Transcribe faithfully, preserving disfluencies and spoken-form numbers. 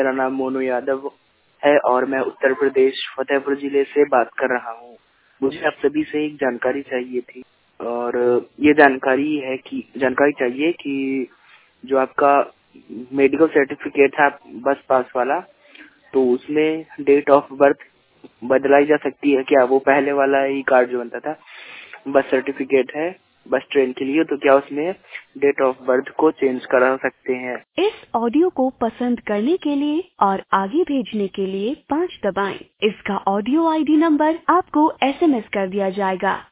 मेरा नाम मोनू यादव है और मैं उत्तर प्रदेश फतेहपुर जिले से बात कर रहा हूँ। मुझे आप सभी से एक जानकारी चाहिए थी और ये जानकारी है कि जानकारी चाहिए कि जो आपका मेडिकल सर्टिफिकेट है बस पास वाला, तो उसमें डेट ऑफ बर्थ बदलाई जा सकती है क्या? वो पहले वाला ही कार्ड जो बनता था बस सर्टिफिकेट है बस ट्रेन के लिए, तो क्या उसमें डेट ऑफ बर्थ को चेंज करा सकते हैं? इस ऑडियो को पसंद करने के लिए और आगे भेजने के लिए पाँच दबाएं। इसका ऑडियो आईडी नंबर आपको एसएमएस कर दिया जाएगा।